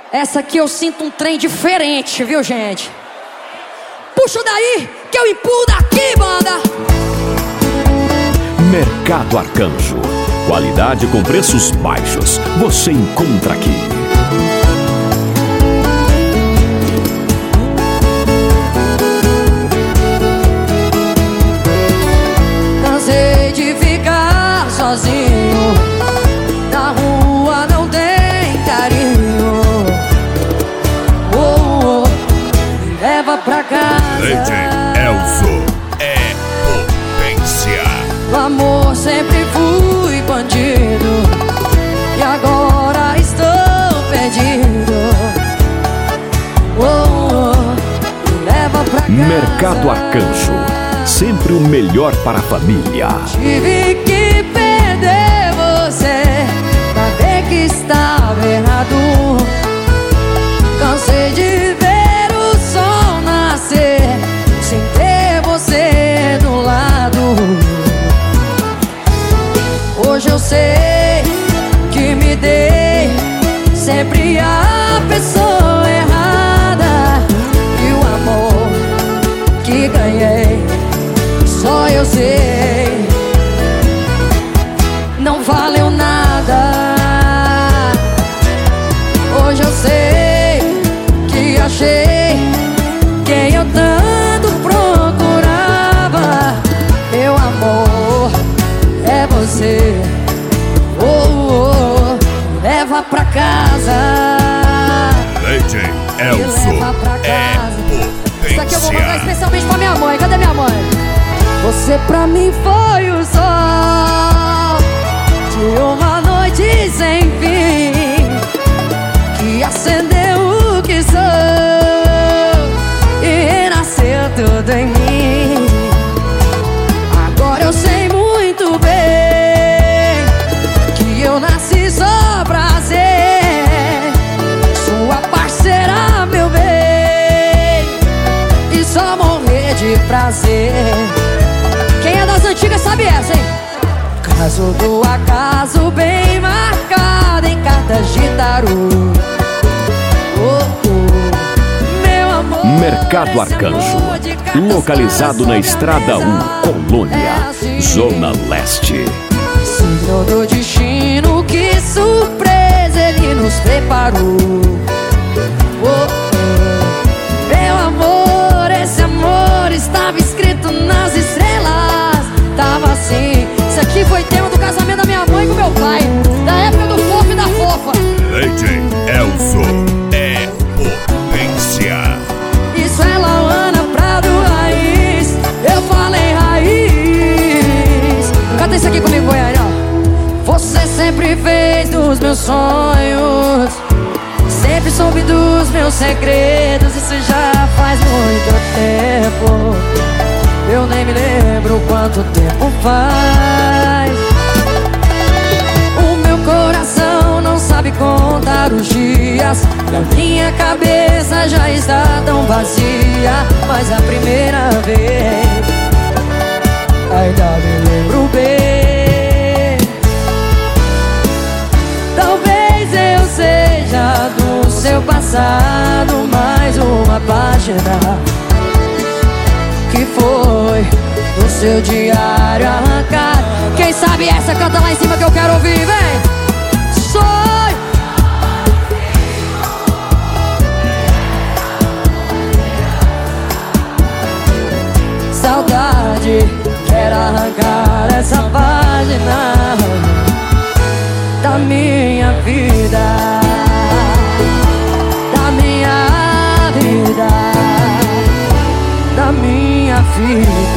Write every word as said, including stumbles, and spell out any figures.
Essa aqui eu sinto um trem diferente, viu, gente? Puxa daí, que eu empurro daqui, banda! Mercado Arcanjo. Qualidade com preços baixos. Você encontra aqui. Cansei de ficar sozinho. Na rua não tem carinho. Oh, oh, me leva pra casa. D J Elzo é potência. O amor sempre fui bandido e agora estou perdido. Oh, oh, me leva pra casa. Mercado Arcanjo. Sempre o melhor para a família. Tive que perder você pra ver que estava errado. Cansei de ver o sol nascer sem ter você do lado. Hoje eu sei que me dei sempre a pessoa errada. E o amor que ganhei só eu sei, não valeu nada. Hoje eu sei que achei quem eu tanto procurava. Meu amor, é você. Oh, oh, leva pra casa. D J Elzo é potência. Isso aqui eu vou mandar especialmente pra minha mãe. Cadê minha mãe? Você pra mim foi o sol de uma noite sem fim, que acendeu o que sou e renasceu tudo em mim. Agora eu sei muito bem que eu nasci só pra ser sua parceira, meu bem, e só morrer de prazer. Quem é das antigas sabe essa, hein? Caso do acaso bem marcado em cartas de tarô. Oh, oh, meu amor. Mercado Arcanjo. Localizado na Estrada um, Colônia, Zona Leste. Signo do destino, que surpresa ele nos preparou. Oh, oh, meu amor, esse amor estava escrito nas estrelas. Tava assim. Isso aqui foi tema do casamento da minha mãe com meu pai, da época do fofo e da fofa. D J Elzo é potência. Isso é Lauana Prado Raiz. Eu falei raiz. Canta isso aqui comigo, Goiânia. Você sempre fez dos meus sonhos, sempre soube dos meus segredos. Isso já faz muito tempo. Eu nem me lembro quanto tempo faz. O meu coração não sabe contar os dias, e a minha cabeça já está tão vazia. Mas a primeira vez ainda me lembro bem. Talvez eu seja do seu passado mais uma página que foi do seu diário arrancado. Quem sabe essa canta lá em cima que eu quero ouvir, vem! Sonho! Saudade, quero arrancar essa página da minha vida, da minha vida, da minha vida.